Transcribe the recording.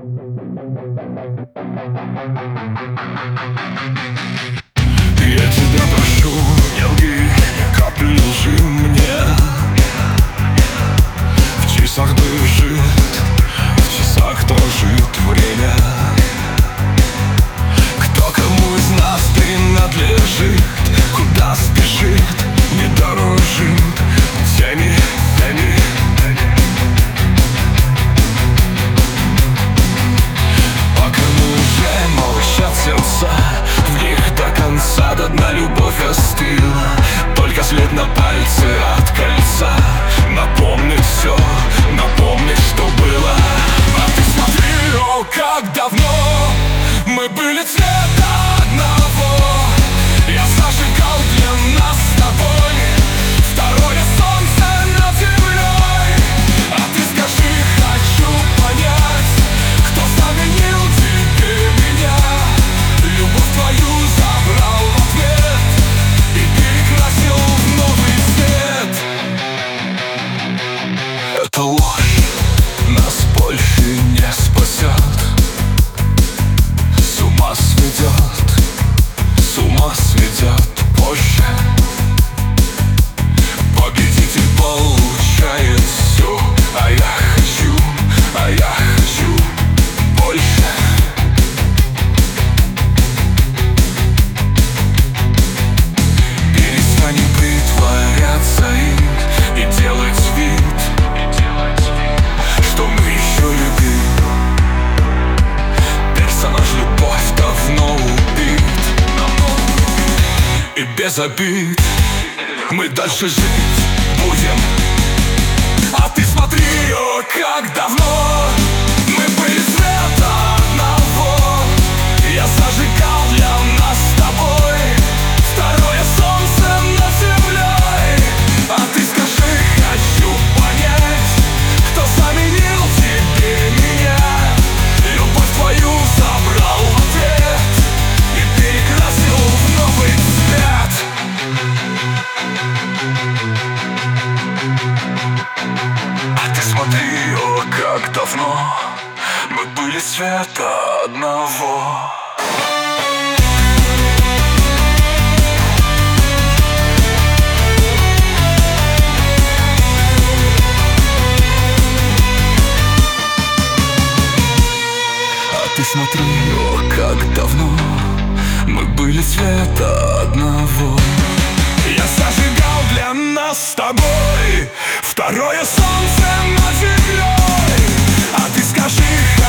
Я тебя прошу, не лги, капли лжи мне. В часах дышит, в часах дрожит время. Кто кому из нас принадлежит, куда спешит, не дорожит. Тени, тени, пока мы уже молчат сердца, в них до конца до дна любовь остыла. Только след на пальце от кольца напомнит все, напомнит, что было. А ты смотри, о, как давно мы были цвета одного. Я зажигал для нас с тобой второе солнце над землей. А ты скажи, хочу понять, кто заменил тебе меня. Любовь твою забрал в ответ и перекрасил в новый цвет. Это ложь нас больше не спасет. С ума сведет позже. Победитель получает все, а я хочу больше. Перестань притворяться и делать вид, что мы еще любим. Персонаж любовь давно убит, и без обид мы дальше жить будем. А ты смотри, о, как давно мы были цвета одного. Я зажигал для нас с тобой второе солнце над землей. А ты скажи, хочу понять, кто заменил тебе меня. Любовь твою забрал в ответ и перекрасил в новый цвет. А ты смотри, о, как давно мы были цвета одного. А ты смотри, о, как давно мы были цвета одного. Я зажигал для нас с тобой второе солнце над землей. А ты скажи,